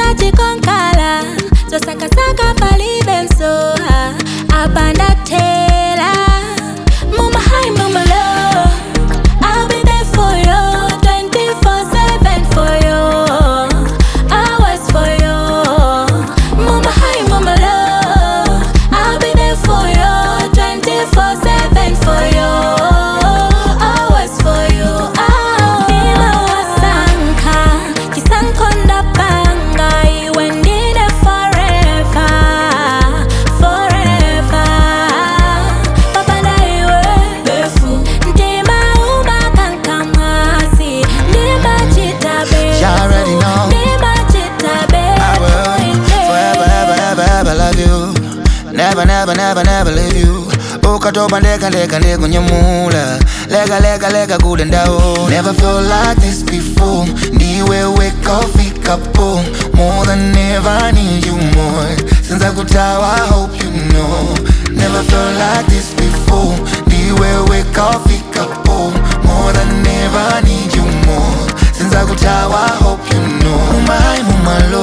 chikonkala Tosaka palibe msoha Abanda tela Mama high, mama low I'll be there for you 24/7 for you Always for you Mama high, mama low I'll be there for you 24/7 for you Always for you Nima wasanka Kisankonda panga Iwe ndine forever Forever Papanda iwe befu Ndima umakankamasi Ndima chitabe Y'all already know Ndima chitabe I will forever, ever, ever, ever love you. Never, never, never, never leave you. Ukatoba ndeka ndeka ndeka nyamula Lega lega lega kudendao. Never felt like this before. Ndiwe wake up, pick up oh. More than ever, I need you more. Since I kutawa, I hope you know. Never felt like this before. Ndiwe wake up, pick up oh. More than ever, I need you more. Since I kutawa, I hope you know. My, mama,